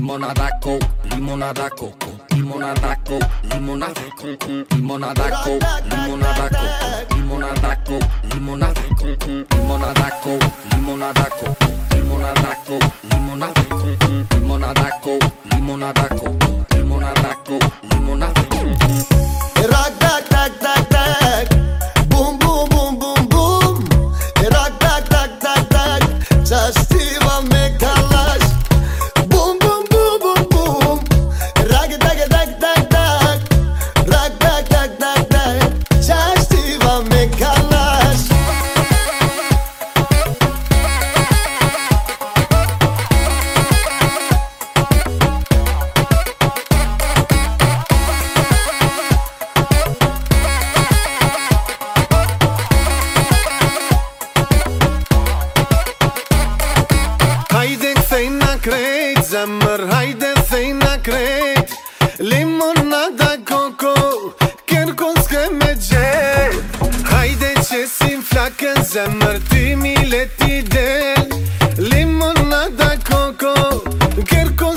limonada coke, limonada coco, limonada coke, limonada coco, limonada coke, limonada coco, limonada coke, limonada coco, limonada coke, limonada coco, limonada coke, limonada coco, limonada coke, limonada coco, limonada coke, limonada coco. Rock, tac, tac, tac, tac. Boom, boom, boom, boom, boom. Rock, tac, tac, tac, tac. Častiva me kalaš. Boom, boom, boom, boom, boom. Rock, tac, tac, tac, tac. Rock, tac, tac, tac, tac. Častiva me kalaš. Haide fej na krejt, zemër, hajde fej na krejt. Limonada koko, kërkon s'ke me gjet. Hajde që si flakën zemër, ty mi leti del. Limonada koko, kërkon